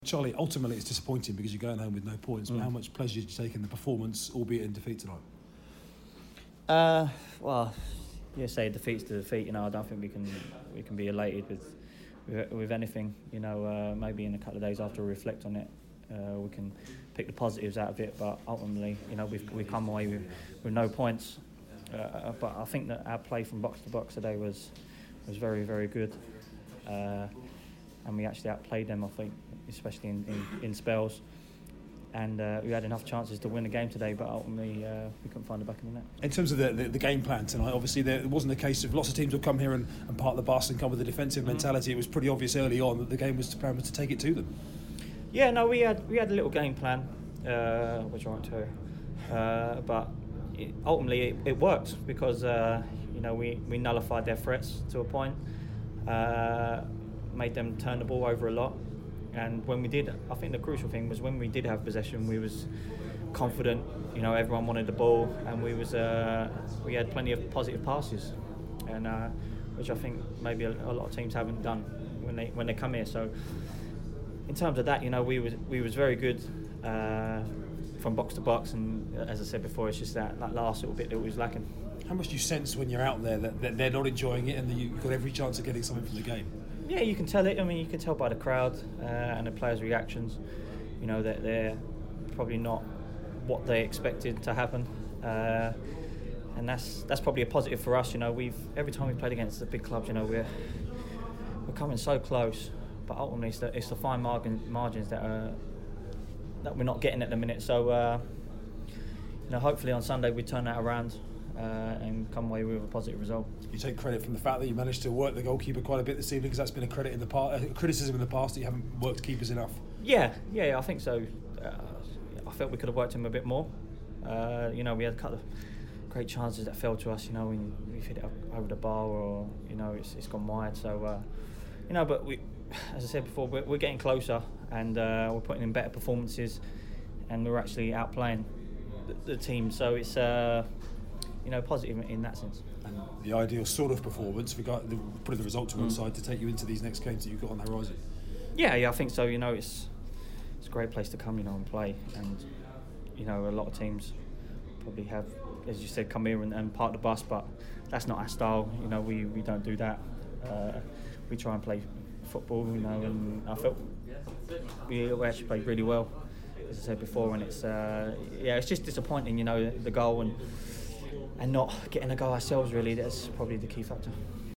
Charlie, ultimately it's disappointing because you're going home with no points, but how much pleasure did you take in the performance, albeit in defeat tonight? Well, you say defeat's to defeat. I don't think we can be elated with anything. Maybe in a couple of days after we reflect on it, we can pick the positives out of it. But ultimately, we've come away with no points. But I think that our play from box to box today was very, very good. And we actually outplayed them, I think, especially in spells. And we had enough chances to win the game today, but ultimately we couldn't find the back of the net. In terms of the game plan tonight, obviously there wasn't a case of lots of teams will come here and park the bus and come with a defensive mentality. It was pretty obvious early on that the game was to take it to them. Yeah, no, we had a little game plan, which I won't tell you. But ultimately it worked because we nullified their threats to a point, made them turn the ball over a lot. And when we did, I think the crucial thing was when we did have possession, we was confident. Everyone wanted the ball, and we had plenty of positive passes, and which I think maybe a lot of teams haven't done when they come here. So in terms of that, we was very good from box to box, and as I said before, it's just that last little bit that was lacking. How much do you sense when you're out there that they're not enjoying it and that you've got every chance of getting something from the game? Yeah, you can tell it. You can tell by the crowd and the players' reactions. That they're probably not what they expected to happen, and that's probably a positive for us. Every time we played against the big clubs, we're coming so close, but ultimately it's the fine margins that we're not getting at the minute. So hopefully on Sunday we turn that around and come away with a positive result. You take credit from the fact that you managed to work the goalkeeper quite a bit this evening, because that's been a criticism in the past that you haven't worked keepers enough. Yeah, I think so. I felt we could have worked him a bit more. We had a couple of great chances that fell to us. We've hit it over the bar, or it's gone wide. So but we, as I said before, we're getting closer, and we're putting in better performances, and we're actually outplaying the team. So it's positive in that sense. And the ideal sort of performance, putting the result to one side, to take you into these next games that you've got on the horizon. Yeah, I think so. It's a great place to come, and play. And a lot of teams probably have, as you said, come here and park the bus, but that's not our style. We don't do that. We try and play football, and I felt we actually played really well, as I said before. And it's just disappointing, the goal and not getting a goal ourselves, really. That's probably the key factor.